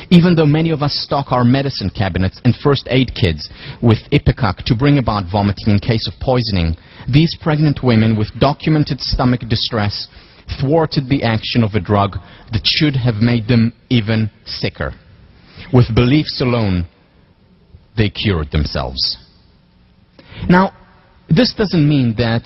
Even though many of us stock our medicine cabinets and first aid kits with Ipecac to bring about vomiting in case of poisoning, these pregnant women with documented stomach distress thwarted the action of a drug that should have made them even sicker. With beliefs alone, they cured themselves. Now, this doesn't mean that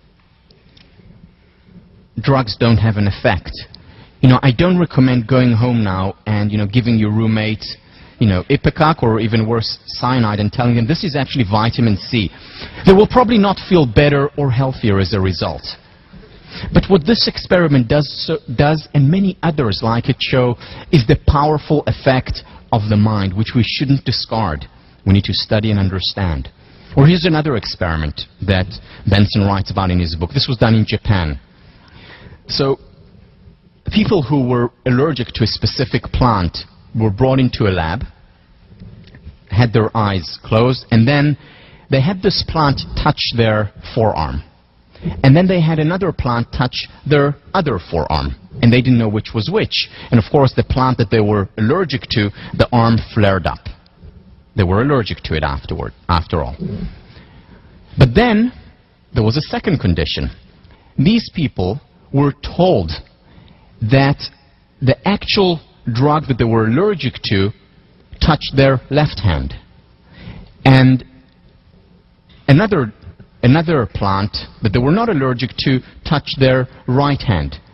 drugs don't have an effect. I don't recommend going home now and, giving your roommate, Ipecac or even worse, cyanide, and telling them this is actually vitamin C. They will probably not feel better or healthier as a result. But what this experiment does, and many others like it show, is the powerful effect of the mind, which we shouldn't discard. We need to study and understand. Or here's another experiment that Benson writes about in his book. This was done in Japan. So, people who were allergic to a specific plant were brought into a lab, had their eyes closed, and then they had this plant touch their forearm. And then they had another plant touch their other forearm. And they didn't know which was which. And of course, the plant that they were allergic to, the arm flared up. They were allergic to it after all. But then, there was a second condition. These people were told that the actual drug that they were allergic to touched their left hand. And another plant that they were not allergic to touched their right hand.